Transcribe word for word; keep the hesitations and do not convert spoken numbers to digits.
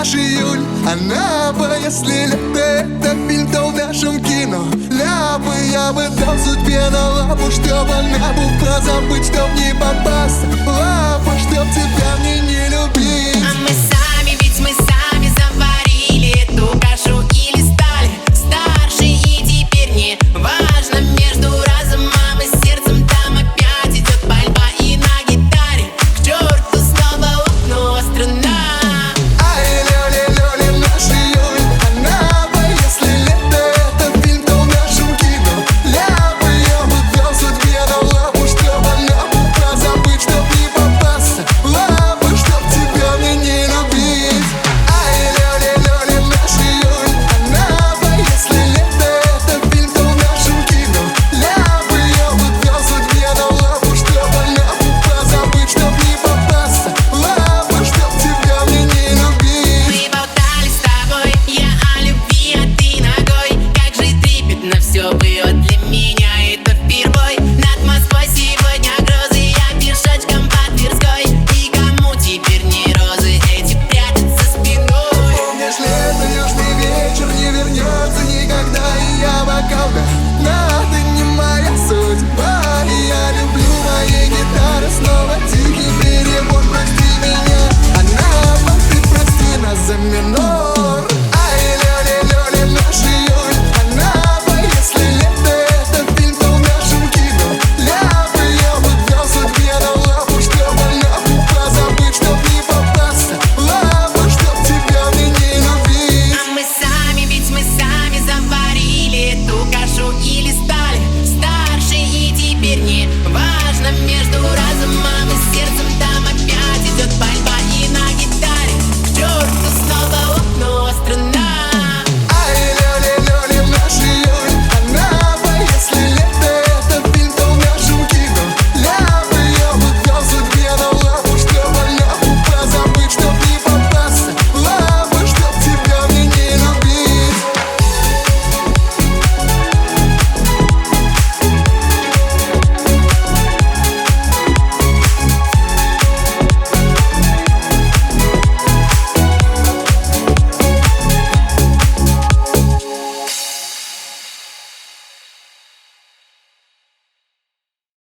наш июль. Она бы, если лето это фильм, то в нашем кино ляпы я бы дал судьбе на лапу, чтоб она бы позабыть, чтоб не попасться. Лапа, чтоб тебя мне